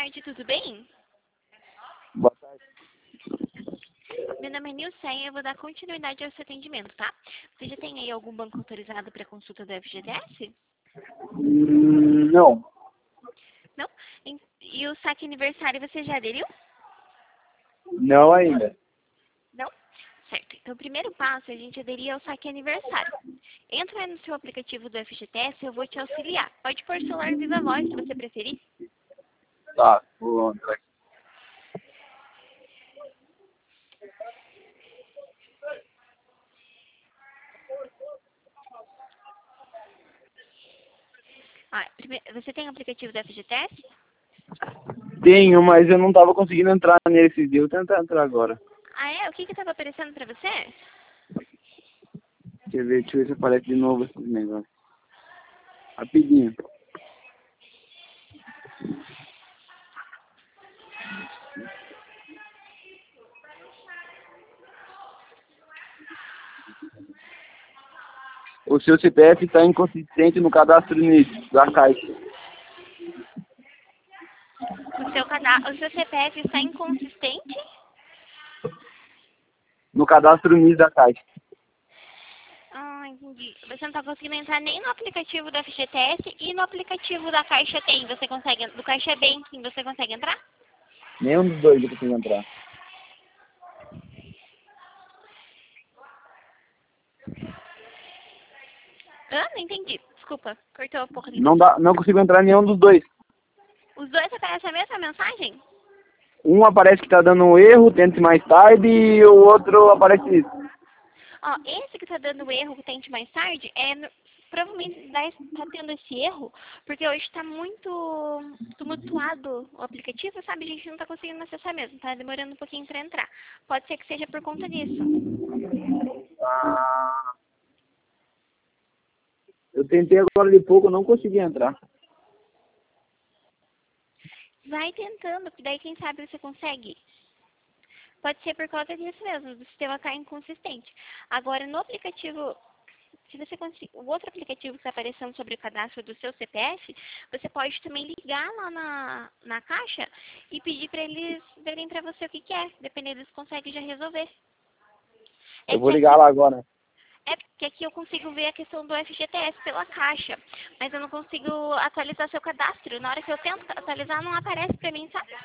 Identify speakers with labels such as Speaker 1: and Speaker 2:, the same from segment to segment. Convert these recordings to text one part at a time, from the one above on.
Speaker 1: tarde, tudo bem?
Speaker 2: Boa tarde.
Speaker 1: Meu nome é Nilcen e eu vou dar continuidade ao seu atendimento, tá? Você já tem aí algum banco autorizado para consulta do FGTS?
Speaker 2: Não.
Speaker 1: Não? E o saque aniversário você já aderiu?
Speaker 2: Não ainda.
Speaker 1: Não? Certo. Então, o primeiro passo é a gente aderir ao saque aniversário. Entra aí no seu aplicativo do FGTS e eu vou te auxiliar. Pode pôr o celular viva voz, se você preferir.
Speaker 2: Tá, vou entrar aqui.
Speaker 1: Você tem o aplicativo do FGTS?
Speaker 2: Tenho, mas eu não tava conseguindo entrar nele esses dias. Vou tentar entrar agora.
Speaker 1: Ah, é? O que estava aparecendo para você?
Speaker 2: Deixa eu ver se aparece de novo esse negócio. Rapidinho. O seu CPF está inconsistente no cadastro início da Caixa.
Speaker 1: O seu CPF está inconsistente?
Speaker 2: No cadastro início da Caixa.
Speaker 1: Ah, entendi. Você não está conseguindo entrar nem no aplicativo do FGTS e no aplicativo da Caixa Tem. Você consegue, do Caixa Banking, você consegue entrar?
Speaker 2: Nenhum dos dois eu consigo entrar.
Speaker 1: Ah, não entendi. Desculpa, cortou um pouco ali.
Speaker 2: Não consigo entrar em nenhum dos dois.
Speaker 1: Os dois aparecem a mesma mensagem?
Speaker 2: Um aparece que está dando um erro, tente mais tarde, e o outro aparece isso.
Speaker 1: Ó, esse que está dando erro, que tente mais tarde, provavelmente está tendo esse erro, porque hoje está muito tumultuado o aplicativo, sabe? A gente não está conseguindo acessar mesmo, tá demorando um pouquinho para entrar. Pode ser que seja por conta disso.
Speaker 2: Ah, eu tentei agora de pouco, não consegui entrar.
Speaker 1: Vai tentando, que daí quem sabe você consegue. Pode ser por causa disso mesmo, do sistema estar inconsistente. Agora, no aplicativo, se você conseguir, o outro aplicativo que está aparecendo sobre o cadastro do seu CPF, você pode também ligar lá na caixa e pedir para eles verem para você o que é. Dependendo, eles conseguem já resolver.
Speaker 2: Eu vou ligar lá agora.
Speaker 1: É porque aqui eu consigo ver a questão do FGTS pela caixa, mas eu não consigo atualizar seu cadastro. Na hora que eu tento atualizar, não aparece para mim, sabe?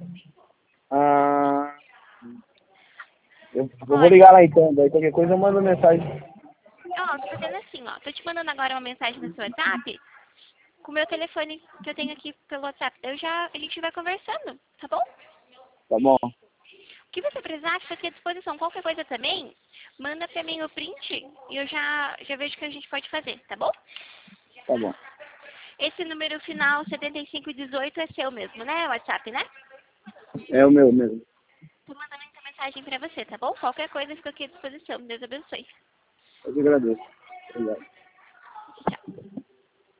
Speaker 2: Ah, eu vou
Speaker 1: Olha,
Speaker 2: ligar lá então, daí qualquer coisa eu mando mensagem.
Speaker 1: ó, tô fazendo assim, ó. Tô te mandando agora uma mensagem no seu WhatsApp com o meu telefone que eu tenho aqui pelo WhatsApp. A gente vai conversando, tá bom?
Speaker 2: Tá bom,
Speaker 1: O que você precisar, fica aqui à disposição. Qualquer coisa também, manda pra mim o print e eu já vejo o que a gente pode fazer, tá bom?
Speaker 2: tá bom.
Speaker 1: Esse número final 7518 é seu mesmo, né? O WhatsApp, né?
Speaker 2: É o meu mesmo.
Speaker 1: Tô mandando essa mensagem pra você, tá bom? Qualquer coisa, fica aqui à disposição. Deus abençoe.
Speaker 2: Eu te agradeço. Obrigado.
Speaker 1: Tchau.